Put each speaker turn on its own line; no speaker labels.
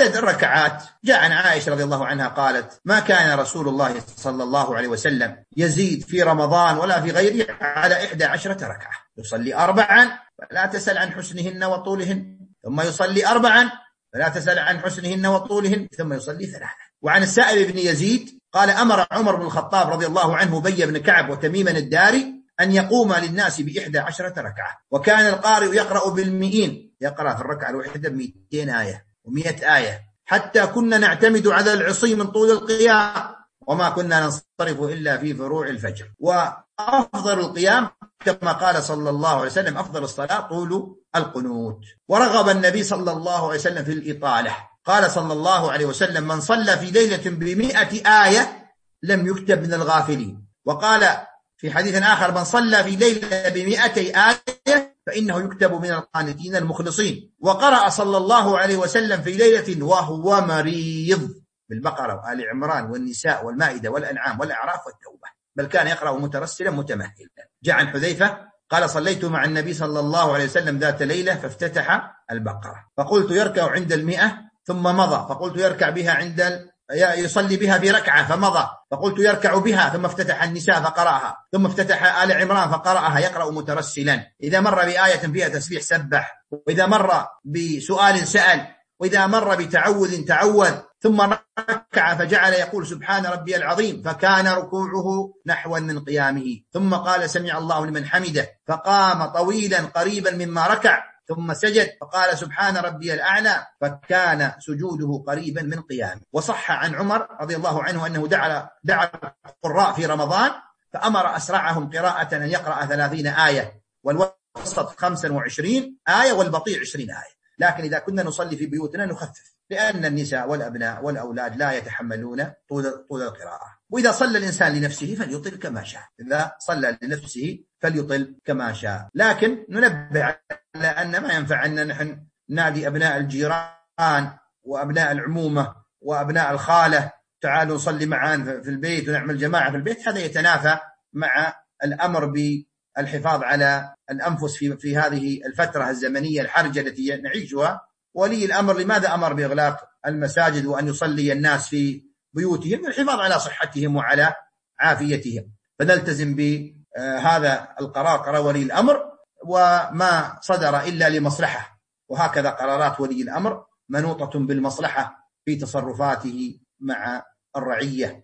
عدد الركعات جاء عن عائشة رضي الله عنها قالت: ما كان رسول الله صلى الله عليه وسلم يزيد في رمضان ولا في غيره على 11 ركعة، يصلي 4 فلا تسأل عن حسنهن وطولهن، ثم يصلي 4 فلا تسأل عن حسنهن وطولهن، ثم يصلي 3. وعن السائب بن يزيد قال: أمر عمر بن الخطاب رضي الله عنه أبي بن كعب وتميما الداري أن يقوم للناس ب11 ركعة، وكان القارئ يقرأ بالمئين، يقرأ في الركعة الواحدة 200 آية و100 آية، حتى كنا نعتمد على العصي من طول القيام، وما كنا ننصرف إلا في فروع الفجر. وأفضل القيام كما قال صلى الله عليه وسلم: أفضل الصلاة طول القنوت. ورغب النبي صلى الله عليه وسلم في الإطالة، قال صلى الله عليه وسلم: من صلى في ليلة ب100 آية لم يكتب من الغافلين. وقال في حديث آخر: من صلى في ليلة ب200 آية فإنه يكتب من القانتين المخلصين. وقرأ صلى الله عليه وسلم في ليلة وهو مريض بالبقرة وآل عمران والنساء والمائدة والأنعام والأعراف والتوبة، بل كان يقرأ مترسلا متمهلا. جاء عن حذيفة قال: صليت مع النبي صلى الله عليه وسلم ذات ليلة فافتتح البقرة، فقلت يركع عند 100 ثم مضى، فقلت يركع بها يصلي بها في ركعة فمضى، فقلت يركع بها، ثم افتتح النساء فقرأها، ثم افتتح آل عمران فقرأها، يقرأ مترسلا، إذا مر بآية فيها تسبيح سبح، وإذا مر بسؤال سأل، وإذا مر بتعوذ تعوذ، ثم ركع فجعل يقول: سبحان ربي العظيم، فكان ركوعه نحوا من قيامه، ثم قال: سمع الله لمن حمده، فقام طويلا قريبا مما ركع، ثم سجد فقال: سبحان ربي الأعلى، فكان سجوده قريبا من قيامه. وصح عن عمر رضي الله عنه أنه دعا القراء في رمضان فأمر أسرعهم قراءة أن يقرأ 30 آية، والوسط 25 آية، والبطيء 20 آية. لكن إذا كنا نصلي في بيوتنا نخفف، لأن النساء والأبناء والأولاد لا يتحملون طول القراءة. وإذا صلى الإنسان لنفسه فليطل كما شاء، إذا صلى لنفسه فليطل كما شاء. لكن ننبه على أن ما ينفع أن نحن نادي أبناء الجيران وأبناء العمومة وأبناء الخالة: تعالوا نصلي معا في البيت ونعمل جماعة في البيت. هذا يتنافى مع الأمر بالحفاظ على الأنفس في هذه الفترة الزمنية الحرجة التي نعيشها. ولي الأمر لماذا أمر بإغلاق المساجد وأن يصلي الناس في بيوتهم؟ الحفاظ على صحتهم وعلى عافيتهم. فنلتزم بهذا القرار، قرار ولي الأمر، وما صدر إلا لمصلحة، وهكذا قرارات ولي الأمر منوطة بالمصلحة في تصرفاته مع الرعية.